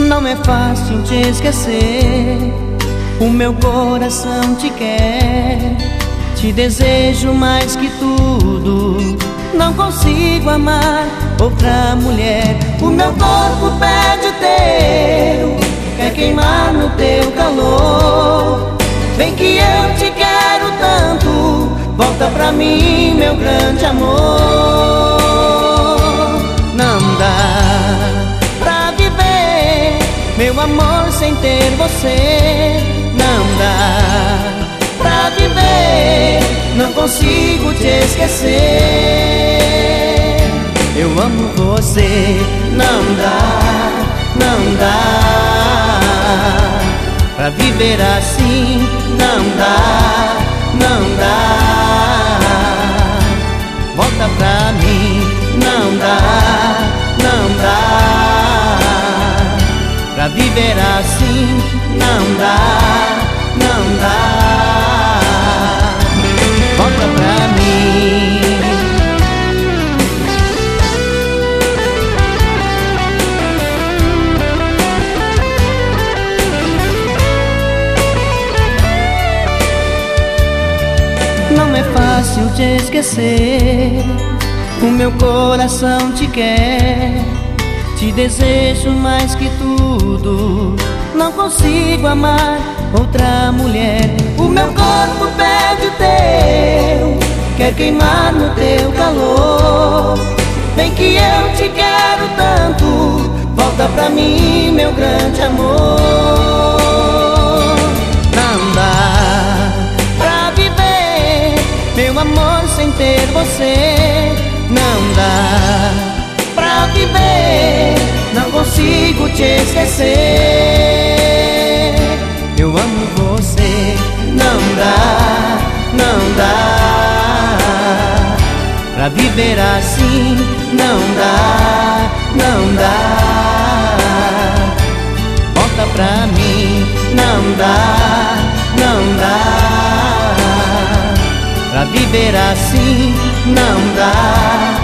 Não é fácil te esquecer, o meu coração te quer. Te desejo mais que tudo, não consigo amar outra mulher. O meu corpo pede o teu, quer queimar no teu calor. Vem que eu te quero tanto, volta pra mim, meu grande amor. Não dá pra viver, meu amor, sem ter você. Não dá pra viver, não consigo te esquecer. Eu amo você, não dá, não dá pra viver assim. Não dá, não dá, volta pra mim. Não dá, não dá pra viver assim. Não dá, não dá, volta pra mim. Não é fácil te esquecer, o meu coração te quer. Te desejo mais que tudo, não consigo amar outra mulher. O meu corpo pede o teu, quer queimar no teu calor. Vem que eu te quero tanto, volta pra mim, meu grande amor. Não dá pra viver, meu amor, sem ter você. Não dá pra viver, não consigo te esquecer. Eu amo você, não dá, não dá pra viver assim. Não dá, não dá, volta pra mim. Não dá, não dá pra viver assim. Não dá,